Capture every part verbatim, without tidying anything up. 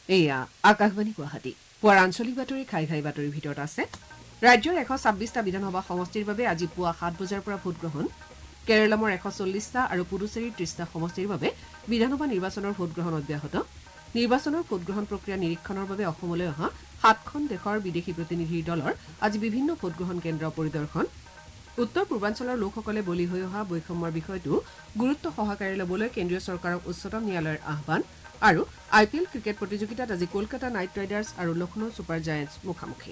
এয়া আকাশবাণী গুৱাহাটী পুৱাৰ আঞ্চলিক বাতৰি খাই খাই বাতৰিৰ ভিতৰত আছে ৰাজ্যৰ এশ ছাব্বিছটা বিধানসভা সমষ্টিৰ বাবে আজি পুৱা সাত বজাৰ পৰা ভোটগ্ৰহণ কেৰালামৰ এশ চল্লিছটা আৰু পুডুচেৰীৰ ত্ৰিছটা সমষ্টিৰ বাবে বিধানসভা নিৰ্বাচনৰ ভোটগ্ৰহণ অব্যাহত নিৰ্বাচনৰ ভোটগ্ৰহণ প্ৰক্ৰিয়া নিৰীক্ষণৰ বাবে অসমলৈ অহা সাতখন দেশৰ বিদেশী প্ৰতিনিধিৰ দলৰ আজি বিভিন্ন ভোটগ্ৰহণ কেন্দ্ৰ পৰিদৰ্শন উত্তৰ পূৰ্বাঞ্চলৰ লোকসকলে বলি হৈ অহা বৈষম্যৰ বিষয়টো গুৰুত্ব সহকাৰে ল'বলৈ কেন্দ্ৰীয় চৰকাৰক উচ্চতম ন্যায়ালয়ৰ আহ্বান আৰু আই পি এল ক্ৰিকেট প্ৰতিযোগিতাত আজি কলকাতা নাইট ৰাইডাৰ্ছ আৰু লক্ষ্ণৌ ছুপাৰ জায়েণ্টছ মুখামুখি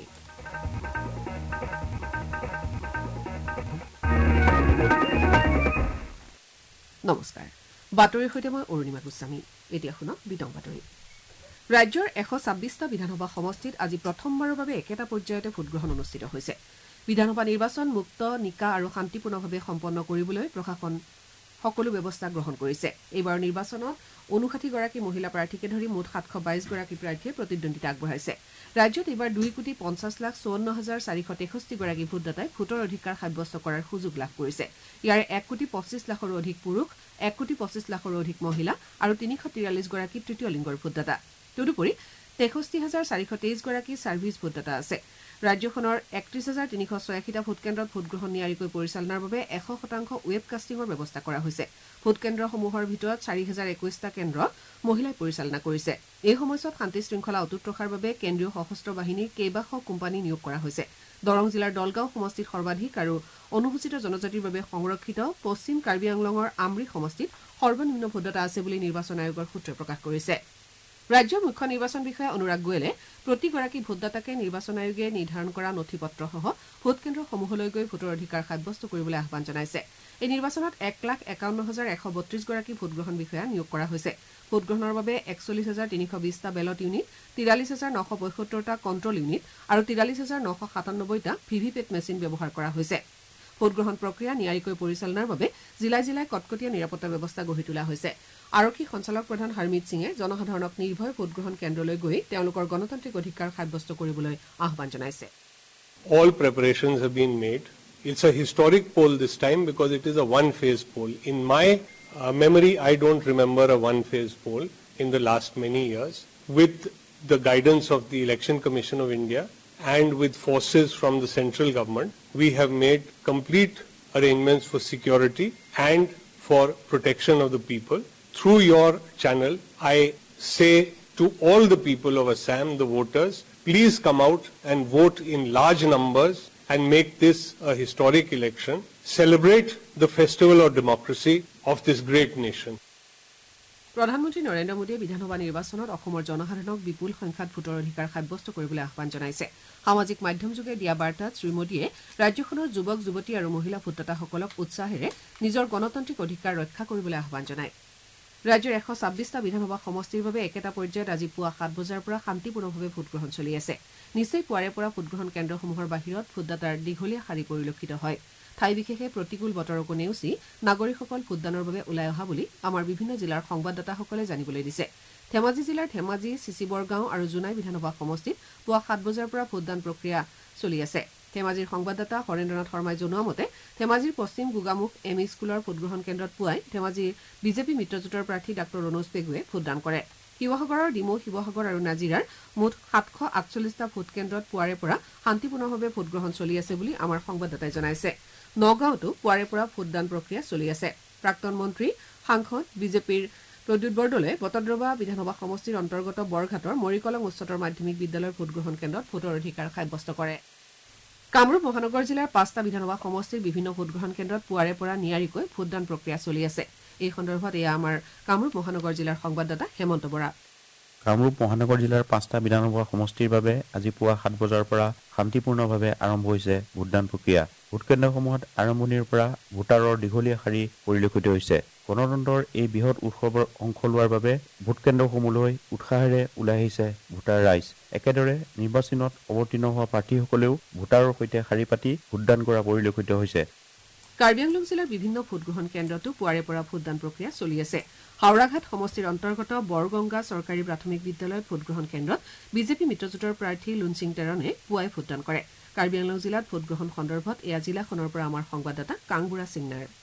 নমস্কাৰ বাতৰিৰ সৈতে মই অৰুণিমা গোস্বামী এতিয়া শুনক বিতং বাতৰি ৰাজ্যৰ এশ ছাব্বিছটা বিধানসভা সমষ্টিত আজি প্ৰথমবাৰৰ বাবে একেটা পৰ্যায়তে ভোটগ্ৰহণ অনুষ্ঠিত হৈছে বিধানসভা নিৰ্বাচন মুক্ত নিকা আৰু শান্তিপূৰ্ণভাৱে সম্পন্ন কৰিবলৈ প্ৰশাসন সকলো ব্যৱস্থা গ্ৰহণ কৰিছে এইবাৰ নিৰ্বাচনত ঊনষাঠিগৰাকী মহিলা প্ৰাৰ্থীকে ধৰি মুঠ সাতশ বাইছ গৰাকী প্ৰাৰ্থীয়ে প্ৰতিদ্বন্দ্বিতা আগবঢ়াইছে ৰাজ্যত এইবাৰ দুই কোটি পঞ্চাছ লাখ চৌৱন্ন হাজাৰ চাৰিশ তেষষ্ঠি গৰাকী ভোটদাতাই ভোটৰ অধিকাৰ সাব্যস্ত কৰাৰ সুযোগ লাভ কৰিছে ইয়াৰে এক কোটি পঁচিছ লাখৰো অধিক পুৰুষ এক কোটি পঁচিছ লাখৰো অধিক মহিলা আৰু তিনিশ তিৰাল্লিছ গৰাকী তৃতীয় লিংগৰ ভোটদাতা তদুপৰি তেষষ্ঠি হাজাৰ চাৰিশ তেইছ গৰাকী ছাৰ্ভিচ ভোটদাতা আছে ৰাজ্যখনৰ একত্ৰিশ হাজাৰ তিনিশ ছয়াশীটা ভোটকেন্দ্ৰত ভোটগ্ৰহণ নিয়াৰিকৈ পৰিচালনাৰ বাবে এশ শতাংশ ৱেব কাষ্টিঙৰ ব্যৱস্থা কৰা হৈছে ভোটকেন্দ্ৰসমূহৰ ভিতৰত চাৰি হাজাৰ একৈশটা কেন্দ্ৰ মহিলাই পৰিচালনা কৰিছে এই সময়ছোৱাত শান্তি শৃংখলা অটুট ৰখাৰ বাবে কেন্দ্ৰীয় সশস্ত্ৰ বাহিনীৰ কেইবাশ কোম্পানী নিয়োগ কৰা হৈছে দৰং জিলাৰ দলগাঁও সমষ্টিত সৰ্বাধিক আৰু অনুসূচিত জনজাতিৰ বাবে সংৰক্ষিত পশ্চিম কাৰ্বি আংলঙৰ আমৰি সমষ্টিত সৰ্বনিম্ন ভোটদাতা আছে বুলি নিৰ্বাচন আয়োগৰ সূত্ৰই প্ৰকাশ কৰিছে ৰাজ্যৰ মুখ্য নিৰ্বাচন বিষয়া অনুৰাগ গোৱেলে প্ৰতিগৰাকী ভোটদাতাকে নিৰ্বাচন আয়োগে নিৰ্ধাৰণ কৰা নথি পত্ৰসহ ভোটকেন্দ্ৰসমূহলৈ গৈ ভোটৰ অধিকাৰ সাব্যস্ত কৰিবলৈ আহ্বান জনাইছে এই নিৰ্বাচনত এক লাখ একাৱন্ন হাজাৰ এশ বত্ৰিছ গৰাকী ভোটগ্ৰহণ বিষয়া নিয়োগ কৰা হৈছে ভোটগ্ৰহণৰ বাবে একচল্লিছ হাজাৰ তিনিশ বিছটা বেলট ইউনিট তিৰাল্লিছ হাজাৰ নশ পঁয়সত্তৰটা কণ্ট্ৰল ইউনিট আৰু তিৰাল্লিছ হাজাৰ নশ সাতান্নব্বৈটা ভি ভি পেট মেচিন ব্যৱহাৰ কৰা হৈছে ভোটগ্ৰহণ প্ৰক্ৰিয়া নিয়াৰিকৈ পৰিচালনাৰ বাবে জিলাই জিলাই কটকটীয়া নিৰাপত্তা ব্যৱস্থা গঢ়ি তোলা হৈছে আৰক্ষী সঞ্চালক প্ৰধান হৰমিত সিঙে জনসাধাৰণক নিৰ্ভয় ভোটগ্ৰহণ কেন্দ্ৰলৈ গৈ তেওঁলোকৰ গণতান্ত্ৰিক অধিকাৰ সাব্যস্ত কৰিবলৈ আহ্বান জনাইছে All preparations have been made. It's a historic poll this time because it is a one-phase poll. In my uh, memory, I don't remember a one-phase poll in the last many years. With the guidance of the Election Commission of India and with forces from the central government, we have made complete arrangements for security and for protection of the people. Through your channel, I say to all the people of Assam, the voters, please come out and vote in large numbers and make this a historic election. Celebrate the festival of democracy of this great nation. প্ৰধানমন্ত্ৰী নৰেন্দ্ৰ মোদীয়ে বিধানসভা নিৰ্বাচনত অসমৰ জনসাধাৰণক বিপুল সংখ্যাত ভোটৰ অধিকাৰ সাব্যস্ত কৰিবলৈ আহ্বান জনাইছে সামাজিক মাধ্যমযোগে দিয়া বাৰ্তাত শ্ৰীমোদীয়ে ৰাজ্যখনৰ যুৱক যুৱতী আৰু মহিলা ভোটদাতাসকলক উৎসাহেৰে নিজৰ গণতান্ত্ৰিক অধিকাৰ ৰক্ষা কৰিবলৈ আহ্বান জনায় ৰাজ্যৰ এশ ছাব্বিছটা বিধানসভা সমষ্টিৰ বাবে একেটা পৰ্যায়ত আজি পুৱা সাত বজাৰ পৰা শান্তিপূৰ্ণভাৱে ভোটগ্ৰহণ চলি আছে নিচেই পুৱাৰে পৰা ভোটগ্ৰহণ কেন্দ্ৰসমূহৰ বাহিৰত ভোটদাতাৰ দীঘলীয়া শাৰী পৰিলক্ষিত হয় ঠাই বিশেষে প্ৰতিকূল বতৰকো নেওচি নাগৰিকসকল ভোটদানৰ বাবে ওলাই অহা বুলি আমাৰ বিভিন্ন জিলাৰ সংবাদদাতাসকলে জানিবলৈ দিছে ধেমাজি জিলাৰ ধেমাজি চিচিবৰগাঁও আৰু জোনাই বিধানসভা সমষ্টিত পুৱা সাত বজাৰ পৰা ভোটদান প্ৰক্ৰিয়া চলি আছে ধেমাজিৰ সংবাদদাতা হৰেন্দ্ৰনাথ শৰ্মাই জনোৱা মতে ধেমাজিৰ পশ্চিম গোগামুখ এম ই স্কুলৰ ভোটগ্ৰহণ কেন্দ্ৰত পুৱাই ধেমাজিৰ বিজেপি মিত্ৰজোঁটৰ প্ৰাৰ্থী ডাঃ ৰণোজ পেগুৱে ভোটদান কৰে শিৱসাগৰৰ ডিমৌ শিৱসাগৰ আৰু নাজিৰাৰ মুঠ সাতশ আঠচল্লিছটা ভোটকেন্দ্ৰত পুৱাৰে পৰা শান্তিপূৰ্ণভাৱে ভোটগ্ৰহণ চলি আছে বুলি আমাৰ সংবাদদাতাই জনাইছে নগাঁৱতো পুৱাৰে পৰা ভোটদান প্ৰক্ৰিয়া চলি আছে প্ৰাক্তন মন্ত্ৰী সাংসদ বিজেপিৰ প্ৰদ্যুৎ বৰদলৈ বটদ্ৰৱা বিধানসভা সমষ্টিৰ অন্তৰ্গত বৰঘাটৰ মৰিকলং উচ্চতৰ মাধ্যমিক বিদ্যালয়ৰ ভোটগ্ৰহণ কেন্দ্ৰত ভোটৰ অধিকাৰ সাব্যস্ত কৰে কামৰূপ মহানগৰ জিলাৰ পাঁচটা বিধানসভা সমষ্টিৰ বিভিন্ন ভোটগ্ৰহণ কেন্দ্ৰত পুৱাৰে পৰা নিয়াৰিকৈ ভোটদান প্ৰক্ৰিয়া চলি আছে এই সন্দৰ্ভত এয়া আমাৰ কামৰূপ মহানগৰ জিলাৰ সংবাদদাতা হেমন্ত বৰা কামৰূপ মহানগৰ জিলাৰ পাঁচটা বিধানসভা সমষ্টিৰ বাবে আজি পুৱা সাত বজাৰ পৰা শান্তিপূৰ্ণভাৱে আৰম্ভ হৈছে ভোটদান প্ৰক্ৰিয়া ভোটকেন্দ্ৰসমূহত আৰম্ভণিৰ পৰা ভোটাৰৰ দীঘলীয়া শাৰী পৰিলক্ষিত হৈছে গণতন্ত্ৰৰ এই বৃহৎ উৎসৱৰ অংশ লোৱাৰ বাবে ভোটকেন্দ্ৰসমূহলৈ উৎসাহেৰে ওলাই আহিছে ভোটাৰ ৰাইজ একেদৰে নিৰ্বাচনত অৱতীৰ্ণ হোৱা প্ৰাৰ্থীসকলেও ভোটাৰৰ সৈতে শাৰী পাতি ভোটদান কৰা পৰিলক্ষিত হৈছে কাৰ্বি আংলং জিলাৰ বিভিন্ন ভোটগ্ৰহণ কেন্দ্ৰতো পুৱাৰে পৰা ভোটদান প্ৰক্ৰিয়া চলি আছে হাওৰাঘাট সমষ্টিৰ অন্তৰ্গত বৰগংগা চৰকাৰী প্ৰাথমিক বিদ্যালয়ত ভোটগ্ৰহণ কেন্দ্ৰত বিজেপি মিত্ৰজোঁটৰ প্ৰাৰ্থী লুনচিং তেৰণে পুৱাই ভোটদান কৰে কাৰ্বি আংলং জিলাত ভোটগ্ৰহণ সন্দৰ্ভত এয়া জিলাখনৰ পৰা আমাৰ সংবাদদাতা কাংবুৰা সিংনাৰ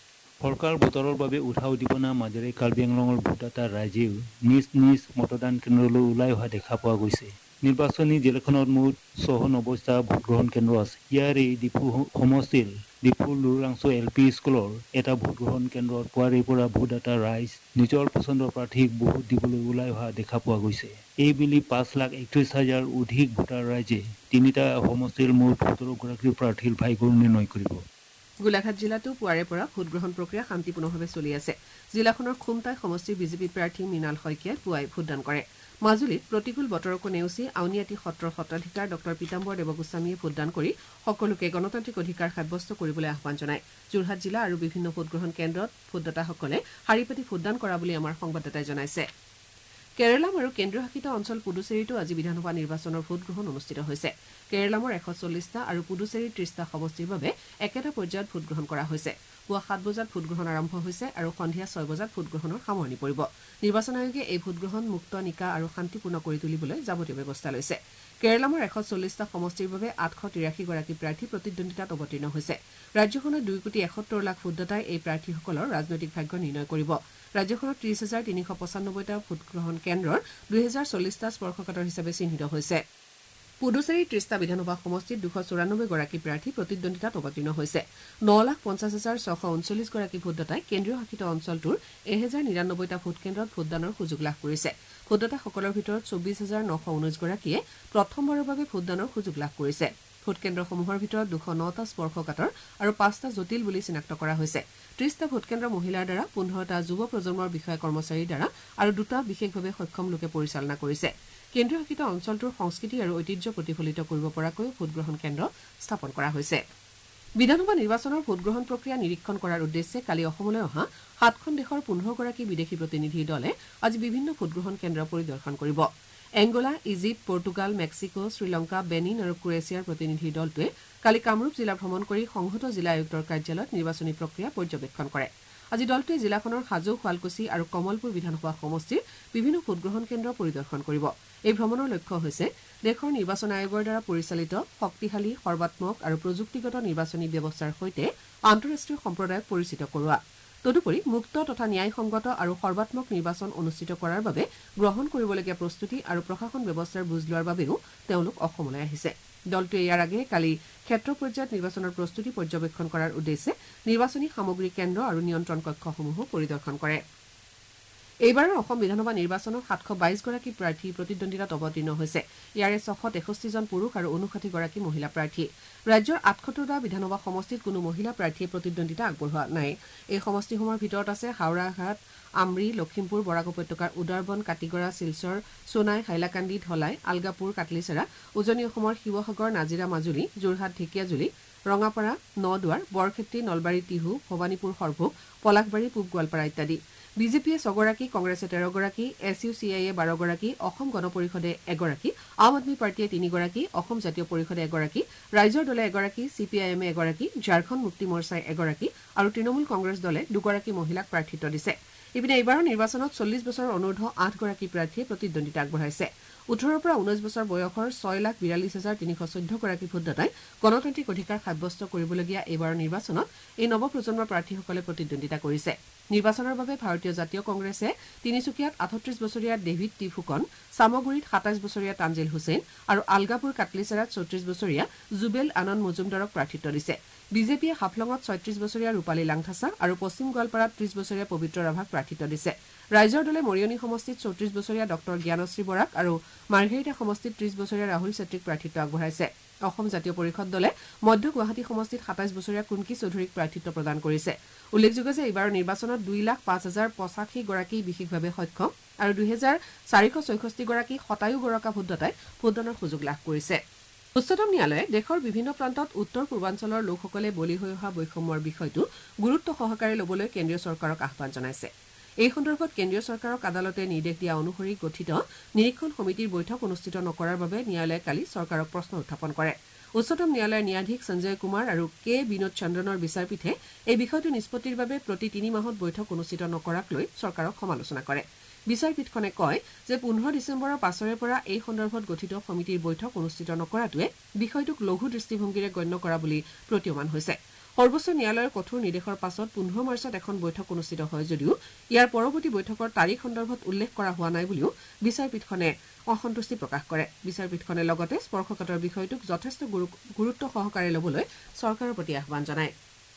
ফৰকাল বতৰৰ বাবে উঠা উদ্দীপনাৰ মাজেৰে কাৰ্বি আংলঙৰ ভোটদাতা ৰাইজেও নিজ নিজ মতদান কেন্দ্ৰলৈ ওলাই অহা দেখা পোৱা গৈছে। নিৰ্বাচনী জিলাখনত মুঠ ছশ নব্বৈটা ভোটগ্ৰহণ কেন্দ্ৰ আছে। ইয়াৰে ডিফু সমষ্টিৰ ডিফুৰ লুৰাংছ এল পি স্কুলৰ এটা ভোটগ্ৰহণ কেন্দ্ৰত পুৱাৰে পৰা ভোটদাতা ৰাইজ নিজৰ পচন্দৰ প্ৰাৰ্থীক ভোট দিবলৈ ওলাই অহা দেখা পোৱা গৈছে। এইবেলি পাঁচ লাখ একত্ৰিশ হাজাৰ অধিক ভোটাৰ ৰাইজে তিনিটা সমষ্টিৰ মুঠ সোতৰ গৰাকী প্ৰাৰ্থীৰ ভাগ্য নিৰ্ণয় কৰিব। গোলাঘাট জিলাতো পুৱাৰে পৰা ভোটগ্ৰহণ প্ৰক্ৰিয়া শান্তিপূৰ্ণভাৱে চলি আছে। জিলাখনৰ খুমটাই সমষ্টিৰ বিজেপি প্ৰাৰ্থী মৃণাল শইকীয়াই পুৱাই ভোটদান কৰে। মাজুলীত প্ৰতিকূল বতৰকো নেওচি আউনীআটী সত্ৰৰ সত্ৰাধিকাৰ ডক্টৰ পীতাম্বৰ দেৱগোস্বামীয়ে ভোটদান কৰি সকলোকে গণতান্ত্ৰিক অধিকাৰ সাব্যস্ত কৰিবলৈ আহ্বান জনায়। যোৰহাট জিলা আৰু বিভিন্ন ভোটগ্ৰহণ কেন্দ্ৰত ভোটদাতাসকলে শাৰী পাতি ভোটদান কৰা বুলি আমাৰ সংবাদদাতাই জনাইছে। কেৰালাম আৰু কেন্দ্ৰীয় শাসিত অঞ্চল পুডুচেৰীতো আজি বিধানসভা নিৰ্বাচনৰ ভোটগ্ৰহণ অনুষ্ঠিত হৈছে। কেৰালামৰ এশ চল্লিছটা আৰু পুডুচেৰীৰ ত্ৰিছটা সমষ্টিৰ বাবে একেটা পৰ্যায়ত ভোটগ্ৰহণ কৰা হৈছে। পুৱা সাত বজাত ভোটগ্ৰহণ আৰম্ভ হৈছে আৰু সন্ধিয়া ছয় বজাত ভোটগ্ৰহণৰ সামৰণি পৰিব। নিৰ্বাচন আয়োগে এই ভোটগ্ৰহণ মুক্ত নিকা আৰু শান্তিপূৰ্ণ কৰি তুলিবলৈ যাৱতীয় ব্যৱস্থা লৈছে। কেৰালামৰ এশ চল্লিছটা সমষ্টিৰ বাবে আঠশ তিৰাশী গৰাকী প্ৰাৰ্থী প্ৰতিদ্বন্দ্বিতাত অৱতীৰ্ণ হৈছে। ৰাজ্যখনৰ দুই কোটি এসত্তৰ লাখ ভোটদাতাই এই প্ৰাৰ্থীসকলৰ ৰাজনৈতিক ভাগ্য নিৰ্ণয় কৰিব। ৰাজ্যখনত ত্ৰিছ হাজাৰ তিনিশ পঁচানব্বৈটা ভোটগ্ৰহণ কেন্দ্ৰৰ দুহেজাৰ চল্লিছটা স্পৰ্শকাতৰ হিচাপে চিহ্নিত হৈছে। পুডুচেৰীৰ ত্ৰিছটা বিধানসভা সমষ্টিত দুশ চৌৰানব্বৈ গৰাকী প্ৰাৰ্থী প্ৰতিদ্বন্দ্বিতাত অৱতীৰ্ণ হৈছে। ন লাখ পঞ্চাছ হাজাৰ ছশ ঊনচল্লিছ গৰাকী ভোটদাতাই কেন্দ্ৰীয় শাসিত অঞ্চলটোৰ এহেজাৰ নিৰানব্বৈটা ভোটকেন্দ্ৰত ভোটদানৰ সুযোগ লাভ কৰিছে। ভোটদাতাসকলৰ ভিতৰত চৌবিছ হাজাৰ নশ ঊনৈছ গৰাকীয়ে প্ৰথমবাৰৰ বাবে ভোটদানৰ সুযোগ লাভ কৰিছে। ভোটকেন্দ্ৰসমূহৰ ভিতৰত দুশ নটা স্পৰ্শকাতৰ আৰু পাঁচটা জটিল বুলি চিনাক্ত কৰা হৈছে। ত্ৰিছটা ভোটকেন্দ্ৰ মহিলাৰ দ্বাৰা, পোন্ধৰটা যুৱ প্ৰজন্মৰ বিষয়া কৰ্মচাৰীৰ দ্বাৰা আৰু দুটা বিশেষভাৱে সক্ষম লোকে পৰিচালনা কৰিছে। কেন্দ্ৰীয় শাসিত অঞ্চলটোৰ সংস্কৃতি আৰু ঐতিহ্য প্ৰতিফলিত কৰিব পৰাকৈ ভোটগ্ৰহণ কেন্দ্ৰ স্থাপন কৰা হৈছে। বিধানসভা নিৰ্বাচনৰ ভোটগ্ৰহণ প্ৰক্ৰিয়া নিৰীক্ষণ কৰাৰ উদ্দেশ্যে কালি অসমলৈ অহা সাতখন দেশৰ পোন্ধৰগৰাকী বিদেশী প্ৰতিনিধিৰ দলে আজি বিভিন্ন ভোটগ্ৰহণ কেন্দ্ৰ পৰিদৰ্শন কৰিব। Angola, Egypt, Portugal, Mexico, Sri Lanka, Benin আৰু ক্ৰোৱেছিয়াৰ প্ৰতিনিধিৰ দলটোৱে কালি কামৰূপ জিলা ভ্ৰমণ কৰি সংহত জিলা আয়ুক্তৰ কাৰ্যালয়ত নিৰ্বাচনী প্ৰক্ৰিয়া পৰ্যবেক্ষণ কৰে। আজি দলটোৱে জিলাখনৰ হাজো, শুৱালকুছি আৰু কমলপুৰ বিধানসভা সমষ্টিৰ বিভিন্ন ভোটগ্ৰহণ কেন্দ্ৰ পৰিদৰ্শন কৰিব। এই ভ্ৰমণৰ লক্ষ্য হৈছে দেশৰ নিৰ্বাচন আয়োগৰ দ্বাৰা পৰিচালিত শক্তিশালী, সৰ্বাত্মক আৰু প্ৰযুক্তিগত নিৰ্বাচনী ব্যৱস্থাৰ সৈতে আন্তঃৰাষ্ট্ৰীয় সম্প্ৰদায়ক পৰিচিত কৰোৱা। তদুপৰি মুক্ত তথা ন্যায়সংগত আৰু সৰ্বাত্মক নিৰ্বাচন অনুষ্ঠিত কৰাৰ বাবে গ্ৰহণ কৰিবলগীয়া প্ৰস্তুতি আৰু প্ৰশাসন ব্যৱস্থাৰ বুজ লোৱাৰ বাবেও তেওঁলোক অসমলৈ আহিছে। দলটোৱে ইয়াৰ আগেয়ে কালি ক্ষেত্ৰ পৰ্যায়ত নিৰ্বাচনৰ প্ৰস্তুতি পৰ্যবেক্ষণ কৰাৰ উদ্দেশ্যে নিৰ্বাচনী সামগ্ৰী কেন্দ্ৰ আৰু নিয়ন্ত্ৰণ কক্ষসমূহো পৰিদৰ্শন কৰে। এইবাৰৰ অসম বিধানসভা নিৰ্বাচনত সাতশ বাইছ গৰাকী প্ৰাৰ্থী প্ৰতিদ্বন্দ্বিতাত অৱতীৰ্ণ হৈছে। ইয়াৰে ছশ তেষষ্ঠিজন পুৰুষ আৰু ঊনষাঠিগৰাকী মহিলা প্ৰাৰ্থী। ৰাজ্যৰ আঠসত্তৰটা বিধানসভা সমষ্টিত কোনো মহিলা প্ৰাৰ্থীয়ে প্ৰতিদ্বন্দ্বিতা আগবঢ়োৱা নাই। এই সমষ্টিসমূহৰ ভিতৰত আছে হাওৰাঘাট, আমৰি, লখিমপুৰ, বৰাক উপত্যকাৰ উদাৰবন, কাটিগড়া, শিলচৰ, সোণাই, হাইলাকান্দি, ধলাই, আলগাপুৰ, কাটলিচেৰা, উজনি অসমৰ শিৱসাগৰ, নাজিৰা, মাজুলী, যোৰহাট, ঢেকিয়াজুলি, ৰঙাপাৰা, নদুৱাৰ, বৰক্ষেত্ৰী, নলবাৰী, টিহু, ভৱানীপুৰ, সৰভোগ, পলাশবাৰী, পূব গোৱালপাৰা ইত্যাদি। বিজেপিয়ে ছগৰাকী, কংগ্ৰেছে তেৰগৰাকী, এছ ইউ চি আইয়ে বাৰগৰাকী, অসম গণ পৰিষদে এগৰাকী, আম আদমী পাৰ্টীয়ে তিনিগৰাকী, অসম জাতীয় পৰিষদে এগৰাকী, ৰাইজৰ দলে এগৰাকী, চি পি আই এমে এগৰাকী, ঝাৰখণ্ড মুক্তি মৰ্চাই এগৰাকী আৰু তৃণমূল কংগ্ৰেছ দলে দুগৰাকী মহিলাক প্ৰাৰ্থিত্ব দিছে। ইপিনে এইবাৰৰ নিৰ্বাচনত চল্লিছ বছৰৰ অনূৰ্ধ্ব আঠগৰাকী প্ৰাৰ্থীয়ে প্ৰতিদ্বন্দ্বিতা আগবঢ়াইছে। ওঠৰৰ পৰা ঊনৈছ বছৰ বয়সৰ ছয় লাখ বিৰাল্লিছ হাজাৰ তিনিশ চৈধ্যগৰাকী ভোটদাতাই গণতান্ত্ৰিক অধিকাৰ সাব্যস্ত কৰিবলগীয়া এইবাৰৰ নিৰ্বাচনত এই নৱপ্ৰজন্মৰ প্ৰাৰ্থীসকলে প্ৰতিদ্বন্দ্বিতা কৰিছে। নিৰ্বাচনৰ বাবে ভাৰতীয় জাতীয় কংগ্ৰেছে তিনিচুকীয়াত আঠত্ৰিছ বছৰীয়া ডেভিড টি ফুকন, চামগুৰিত সাতাইছ বছৰীয়া তানজিল হুছেইন আৰু আলগাপুৰ কাটলিচেৰাত চৌত্ৰিছ বছৰীয়া জুবেল আনন্দ মজুমদাৰক প্ৰাৰ্থিত্ব দিছে। বিজেপিয়ে হাফলঙত ছয়ত্ৰিছ বছৰীয়া ৰূপালী লাংথাচা আৰু পশ্চিম গোৱালপাৰাত ত্ৰিছ বছৰীয়া পবিত্ৰ ৰাভাক প্ৰাৰ্থিত্ব দিছে। ৰাইজৰ দলে মৰিয়নি সমষ্টিত চৌত্ৰিছ বছৰীয়া ডক্টৰ জ্ঞানশ্ৰী বৰাক আৰু মাৰ্ঘেৰিটা সমষ্টিত ত্ৰিছ বছৰীয়া ৰাহুল চেত্ৰীক প্ৰাৰ্থিত্ব আগবঢ়াইছে। অসম জাতীয় পৰিষদ দলে মধ্য গুৱাহাটী সমষ্টিত সাতাইছ বছৰীয়া কুন্কি চৌধুৰীক প্ৰাৰ্থিত্ব প্ৰদান কৰিছে। উল্লেখযোগ্য যে এইবাৰৰ নিৰ্বাচনত দুই লাখ পাঁচ হাজাৰ পঁচাশী গৰাকী বিশেষভাৱে সক্ষম আৰু দুহেজাৰ চাৰিশ ছয়ষষ্ঠি গৰাকী শতায়ু গৰকা ভোটদাতাই ভোটদানৰ সুযোগ লাভ কৰিছে। উচ্চতম ন্যায়ালয়ে দেশৰ বিভিন্ন প্ৰান্তত উত্তৰ পূৰ্বাঞ্চলৰ লোকসকলে বলি হৈ অহা বৈষম্যৰ বিষয়টো গুৰুত্ব সহকাৰে ল'বলৈ কেন্দ্ৰীয় চৰকাৰক আহ্বান জনাইছে। এই সন্দৰ্ভত কেন্দ্ৰীয় চৰকাৰক আদালতে নিৰ্দেশ দিয়া অনুসৰি গঠিত নিৰীক্ষণ সমিতিৰ বৈঠক অনুষ্ঠিত নকৰাৰ বাবে ন্যায়ালয়ে কালি চৰকাৰক প্ৰশ্ন উত্থাপন কৰে। উচ্চতম ন্যায়ালয়ৰ ন্যায়াধীশ সঞ্জয় কুমাৰ আৰু কে বিনোদ চন্দ্ৰনৰ বিচাৰপীঠে এই বিষয়টো নিষ্পত্তিৰ বাবে প্ৰতি তিনি মাহত বৈঠক অনুষ্ঠিত নকৰাক লৈ চৰকাৰক সমালোচনা কৰে। বিচাৰপীঠখনে কয় যে পোন্ধৰ ডিচেম্বৰৰ পাছৰে পৰা এই সন্দৰ্ভত গঠিত সমিতিৰ বৈঠক অনুষ্ঠিত নকৰাটোৱে বিষয়টোক লঘু দৃষ্টিভংগীৰে গণ্য কৰা বুলি প্ৰতীয়মান হৈছে। সৰ্বোচ্চ ন্যায়ালয়ৰ কঠোৰ নিৰ্দেশৰ পাছত পোন্ধৰ মাৰ্চত এখন বৈঠক অনুষ্ঠিত হয় যদিও ইয়াৰ পৰৱৰ্তী বৈঠকৰ তাৰিখ সন্দৰ্ভত উল্লেখ কৰা হোৱা নাই বুলিও বিচাৰপীঠখনে অসন্তুষ্টি প্ৰকাশ কৰে বিচাৰপীঠখনে লগতে স্পৰ্শকাতৰ বিষয়টোক যথেষ্ট গুৰুত্ব সহকাৰে ল'বলৈ চৰকাৰৰ প্ৰতি আহ্বান জনায়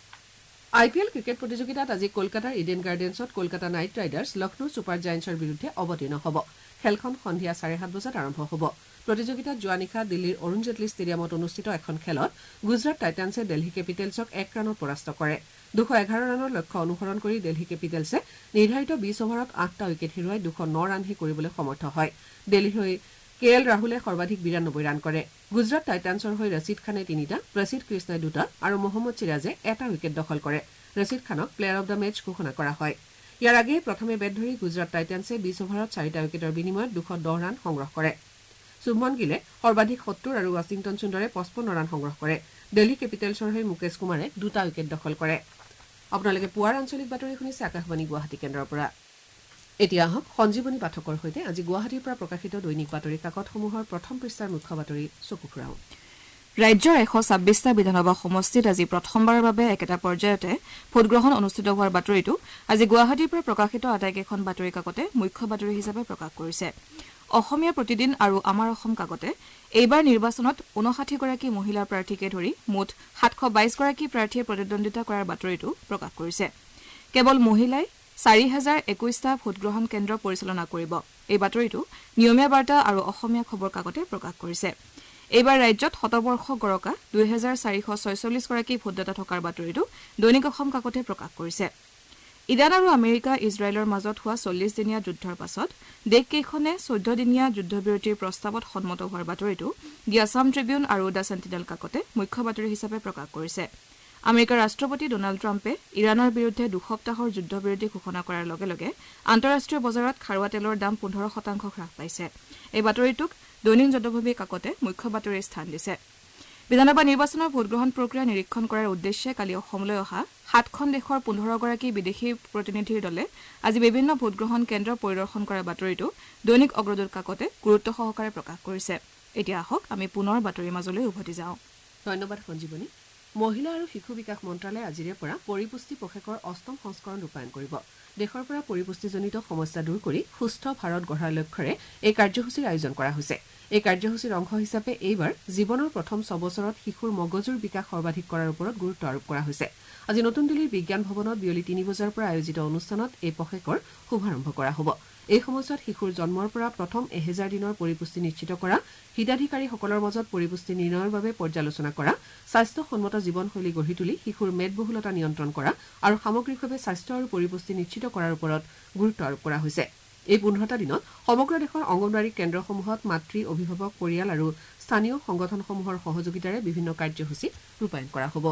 আই পি এল ক্ৰিকেট প্ৰতিযোগিতাত আজি কলকাতাৰ ইডেন গাৰ্ডেন্সত Kolkata Knight Riders Lucknow Super জায়েণ্টছৰ বিৰুদ্ধে অৱতীৰ্ণ হ'ব খেলখন সন্ধিয়া চাৰে সাত বজাত আৰম্ভ হ'ব প্ৰতিযোগিতাত যোৱা নিশা দিল্লীৰ অৰুণ জেটলী ষ্টেডিয়ামত অনুষ্ঠিত এখন খেলত গুজৰাট টাইটান্ছে দিল্লী কেপিটেলছক এক ৰানত পৰাস্ত কৰে দুশ এঘাৰ ৰানৰ লক্ষ্য অনুসৰণ কৰি দিল্লী কেপিটেলছে নিৰ্ধাৰিত বিশ অভাৰত আঠটা উইকেট হেৰুৱাই দুশ ন ৰানহে কৰিবলৈ সমৰ্থ হয় দিল্লীৰ হৈ কে এল ৰাহুলে সৰ্বাধিক বিৰানব্বৈ ৰান কৰে গুজৰাট টাইটান্ছৰ হৈ ৰছিদ খানে তিনিটা প্ৰসিদ্ধ কৃষ্ণই দুটা আৰু মহম্মদ চিৰাজে এটা উইকেট দখল কৰে ৰছিদ খানক প্লেয়াৰ অব দ্য মেচ ঘোষণা কৰা হয় ইয়াৰ আগেয়ে প্ৰথমে বেট ধৰি গুজৰাট টাইটান্ছে বিশ অভাৰত চাৰিটা উইকেটৰ বিনিময়ত দুশ দহ ৰান সংগ্ৰহ কৰে শুভমন গিলে সৰ্বাধিক সত্তৰ আৰু ৱাশ্বিংটন সুন্দৰে পঁচপন্ন ৰান সংগ্ৰহ কৰে দিল্লী কেপিটেলছৰ হৈ মুকেশ কুমাৰে দুটা উইকেট দখল কৰে আপোনালোকে পুৱাৰ আঞ্চলিক বাতৰি শুনিছে আকাশবাণী গুৱাহাটী কেন্দ্ৰৰ পৰা এতিয়া আহক সঞ্জীৱনী পাঠকৰ সৈতে আজি গুৱাহাটীৰ পৰা প্ৰকাশিত দৈনিক বাতৰি কাকতসমূহৰ প্ৰথম পৃষ্ঠাৰ মুখ্য বাতৰি চকু ফুৰাওঁ ৰাজ্যৰ এশ ছাব্বিছটা বিধানসভা সমষ্টিত আজি প্ৰথমবাৰৰ বাবে একেটা পৰ্যায়তে ভোটগ্ৰহণ অনুষ্ঠিত হোৱাৰ বাতৰিটো আজি গুৱাহাটীৰ পৰা প্ৰকাশিত আটাইকেইখন বাতৰি কাকতে মুখ্য বাতৰি হিচাপে প্ৰকাশ কৰিছে অসমীয়া প্ৰতিদিন আৰু আমাৰ অসম কাকতে এইবাৰ নিৰ্বাচনত ঊনষাঠিগৰাকী মহিলাৰ প্ৰাৰ্থীকে ধৰি মুঠ সাতশ বাইছ গৰাকী প্ৰাৰ্থীয়ে প্ৰতিদ্বন্দ্বিতা কৰাৰ বাতৰিটো প্ৰকাশ কৰিছে কেৱল মহিলাই চাৰি হাজাৰ একৈশটা ভোটগ্ৰহণ কেন্দ্ৰ পৰিচালনা কৰিব এই বাতৰিটো নিয়মীয়া বাৰ্তা আৰু অসমীয়া খবৰ কাকতে প্ৰকাশ কৰিছে এইবাৰ ৰাজ্যত শতবৰ্ষ গৰকা দুই হাজাৰ চাৰিশ ছয়চল্লিছ গৰাকী ভোটদাতা থকাৰ বাতৰিটো দৈনিক অসম কাকতে প্ৰকাশ কৰিছে ইৰাণ আৰু আমেৰিকা ইজৰাইলৰ মাজত হোৱা চল্লিছ দিনীয়া যুদ্ধৰ পাছত দেশকেইখনে চৈধ্য দিনীয়া যুদ্ধবিৰতিৰ প্ৰস্তাৱত সন্মত হোৱাৰ বাতৰিটো দি আছাম ট্ৰিবিউন আৰু দ্য চেণ্টিনেল কাকতে মুখ্য বাতৰি হিচাপে প্ৰকাশ কৰিছে আমেৰিকাৰ ৰাষ্ট্ৰপতি ডনাল্ড ট্ৰাম্পে ইৰাণৰ বিৰুদ্ধে দুসপ্তাহৰ যুদ্ধবিৰতি ঘোষণা কৰাৰ লগে লগে আন্তঃৰাষ্ট্ৰীয় বজাৰত খাৰুৱা তেলৰ দাম পোন্ধৰ শতাংশ হ্ৰাস পাইছে এই বাতৰিটোক দৈনিক জনভূমি কাকতে মুখ্য বাতৰিৰ স্থান দিছে বিধানসভা নিৰ্বাচনৰ ভোটগ্ৰহণ প্ৰক্ৰিয়া নিৰীক্ষণ কৰাৰ উদ্দেশ্যে কালি অসমলৈ অহা সাতখন দেশৰ পোন্ধৰগৰাকী বিদেশী প্ৰতিনিধিৰ দলে আজি বিভিন্ন ভোটগ্ৰহণ কেন্দ্ৰ পৰিদৰ্শন কৰাৰ বাতৰিটো দৈনিক অগ্ৰদূত কাকতে গুৰুত্ব সহকাৰে প্ৰকাশ কৰিছে এতিয়া আহক আমি পুনৰ বাতৰিৰ মাজলৈ উভতি যাওঁ ধন্যবাদ সঞ্জীৱনী মহিলা আৰু শিশু বিকাশ মন্ত্ৰালয়ে আজিৰে পৰা পৰিপুষ্টি পষেকৰ অষ্টম সংস্কৰণ ৰূপায়ণ কৰিব দেশৰ পৰা পৰিপুষ্টিজনিত সমস্যা দূৰ কৰি সুস্থ ভাৰত গঢ়াৰ লক্ষ্যৰে এই কাৰ্যসূচীৰ আয়োজন কৰা হৈছে এই কাৰ্যসূচীৰ অংশ হিচাপে এইবাৰ জীৱনৰ প্ৰথম ছবছৰত শিশুৰ মগজুৰ বিকাশ সৰ্বাধিক কৰাৰ ওপৰত গুৰুত্ব আৰোপ কৰা হৈছে আজি নতুন দিল্লীৰ বিজ্ঞান ভৱনত বিয়লি তিনি বজাৰ পৰা আয়োজিত অনুষ্ঠানত এই পষেকৰ শুভাৰম্ভ কৰা হ'ব এই সময়ছোৱাত শিশুৰ জন্মৰ পৰা প্ৰথম এহেজাৰ দিনৰ পৰিপুষ্টি নিশ্চিত কৰা হিতাধিকাৰীসকলৰ মাজত পৰিপুষ্টি নিৰ্ণয়ৰ বাবে পৰ্যালোচনা কৰা স্বাস্থ্যসন্মত জীৱনশৈলী গঢ়ি তুলি শিশুৰ মেদবহুলতা নিয়ন্ত্ৰণ কৰা আৰু সামগ্ৰিকভাৱে স্বাস্থ্য আৰু পৰিপুষ্টি নিশ্চিত কৰাৰ ওপৰত গুৰুত্ব আৰোপ কৰা হৈছে এই পোন্ধৰটা দিনত সমগ্ৰ দেশৰ অংগনৱাড়ী কেন্দ্ৰসমূহত মাতৃ অভিভাৱক পৰিয়াল আৰু স্থানীয় সংগঠনসমূহৰ সহযোগিতাৰে বিভিন্ন কাৰ্যসূচী ৰূপায়ণ কৰা হ'ব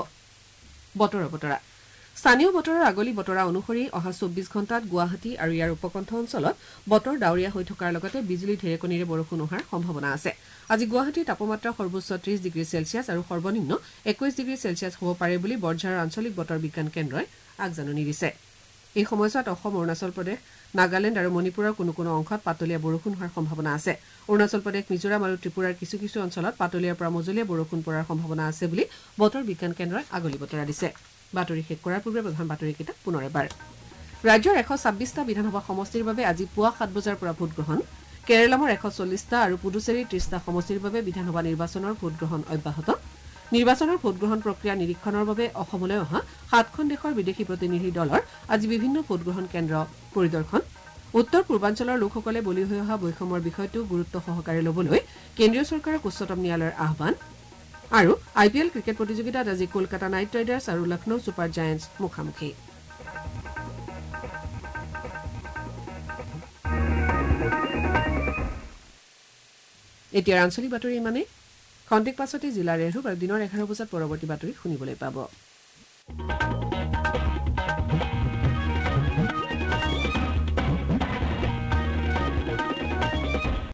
বতৰৰ বতৰা স্থানীয় বতৰৰ আগলি বতৰা অনুসৰি অহা চৌব্বিছ ঘণ্টাত গুৱাহাটী আৰু ইয়াৰ উপকণ্ঠ অঞ্চলত বতৰ ডাৱৰীয়া হৈ থকাৰ লগতে বিজুলী ঢেৰেকনিৰে বৰষুণ হোৱাৰ সম্ভাৱনা আছে আজি গুৱাহাটীৰ তাপমাত্ৰা সৰ্বোচ্চ ত্ৰিশ ডিগ্ৰী চেলছিয়াছ আৰু সৰ্বনিম্ন একৈশ ডিগ্ৰী চেলছিয়াছ হ'ব পাৰে বুলি বৰঝাৰৰ আঞ্চলিক বতৰ বিজ্ঞান কেন্দ্ৰই আগজাননী দিছে এই সময়ছোৱাত অসম অৰুণাচল প্ৰদেশ নাগালেণ্ড আৰু মণিপুৰৰ কোনো কোনো অংশত পাতলীয়া বৰষুণ হোৱাৰ সম্ভাৱনা আছে অৰুণাচল প্ৰদেশ মিজোৰাম আৰু ত্ৰিপুৰাৰ কিছু কিছু অঞ্চলত পাতলীয়াৰ পৰা মজলীয়া বৰষুণ পৰাৰ সম্ভাৱনা আছে বুলি বতৰ বিজ্ঞান কেন্দ্ৰই আগলি বতৰা দিছে বাতৰি শেষ কৰাৰ পূৰ্বে প্ৰধান বাতৰিকেইটা পুনৰ এবাৰ ৰাজ্যৰ এশ ছাব্বিছটা বিধানসভা সমষ্টিৰ বাবে আজি পুৱা সাত বজাৰ পৰা ভোটগ্ৰহণ কেৰালামৰ এশ চল্লিছটা আৰু পুডুচেৰীৰ ত্ৰিছটা সমষ্টিৰ বাবে বিধানসভা নিৰ্বাচনৰ ভোটগ্ৰহণ অব্যাহত নিৰ্বাচনৰ ভোটগ্ৰহণ প্ৰক্ৰিয়া নিৰীক্ষণৰ বাবে অসমলৈ অহা সাতখন দেশৰ বিদেশী প্ৰতিনিধি দলৰ আজি বিভিন্ন ভোটগ্ৰহণ কেন্দ্ৰ পৰিদৰ্শন উত্তৰ পূৰ্বাঞ্চলৰ লোকসকলে বলি হৈ অহা বৈষম্যৰ বিষয়টো গুৰুত্ব সহকাৰে ল'বলৈ কেন্দ্ৰীয় চৰকাৰক উচ্চতম ন্যায়ালয়ৰ আহ্বান আৰু আই পি এল ক্ৰিকেট প্ৰতিযোগিতাত আজি কলকাতা নাইট ৰাইডাৰ্ছ আৰু লক্ষ্ণৌ ছুপাৰ জায়েণ্টছ মুখামুখি এতিয়াৰ আঞ্চলিক বাতৰি ইমানেই খন্তেক পাছতে জিলাৰ ৰেহৰূপ আৰু দিনৰ এঘাৰ বজাত পৰৱৰ্তী বাতৰি শুনিবলৈ পাব